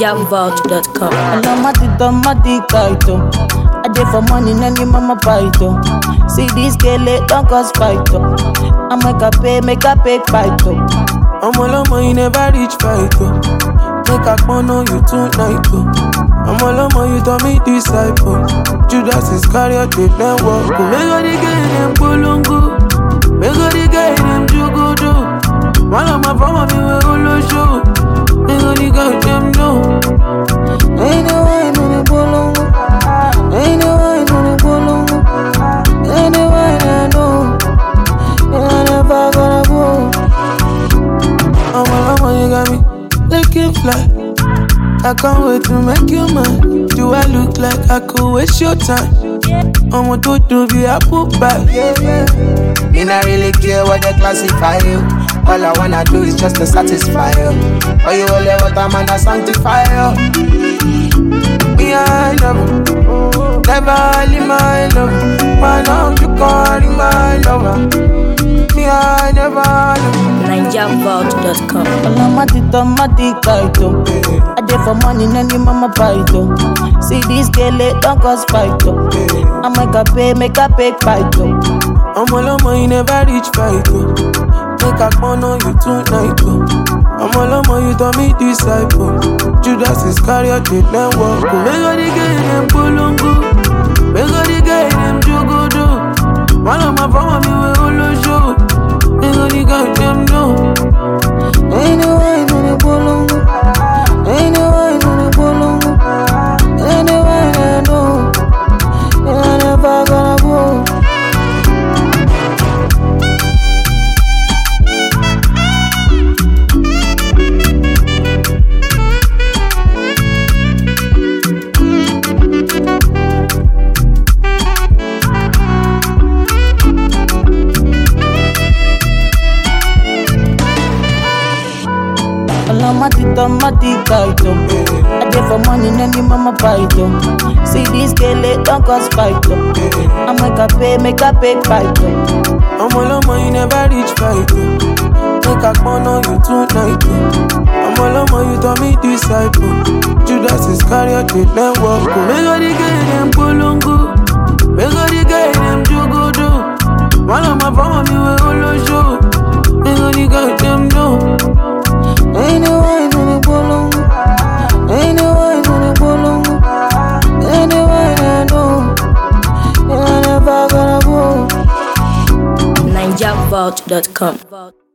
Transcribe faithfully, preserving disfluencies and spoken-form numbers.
Niger Vault dot com. Alamatita matikaito. I dey for money, nani mama paito. See this girl, it don't cost fighto. I make a pay, make a pay fighto. I'm all on you never reach fighto. Make a corner you tonight. I'm all on you to me disciple. Judas Iscariot did not walk. Make all the girl them polongo. Make all the girl them jugodo. One of my family we all show. Make all the girl them know. Ain't no one on the polongo. Ain't no one on the polongo. Ain't no one I know. I never gonna go. I'm all on you got me. Make it fly. I can't wait to make you mine. Do I look like I could waste your time? I'm a to to be a poop bag. Yeah, yeah. Me not really care what they classify you. All I wanna do is just to satisfy you. Oh, you only what I'm gonna sanctify you. Me I love you. Never leave my love. Why not you calling my lover? Me I never love you. Niger Vault dot com. Alamatita matikaito. I dey for money, nani mama paito. See this girl, it don't cost fighto. I make a pay, make a pay fighto. I'm all on you never reach fighto. Make a corner you tonight. I'm all on you to me disciple. Judas Iscariot did not walk. Make all the girl them polongo. Make all the girl them jugodo. One of my family we all show. Make all the girl them know. Ain't no one on the polongo. Ain't no one on the polongo. Ain't no one I know. I never gonna go. Alamatita matikaito. I dey for money, nani mama paito. See this girl, it don't cost fighto. I make a pay, make a pay fighto. I'm all on you never reach fighto. Make a corner you tonight. I'm all on you to me disciple. Judas Iscariot did not walk. Make all the girl them polongo. Make all the girl them jugodo. One of my family we all show. Make all the girl them know. Ain't no one on the polongo. Ain't no one on the polongo. Ain't no one I know. I never gonna go. Niger Vault dot com.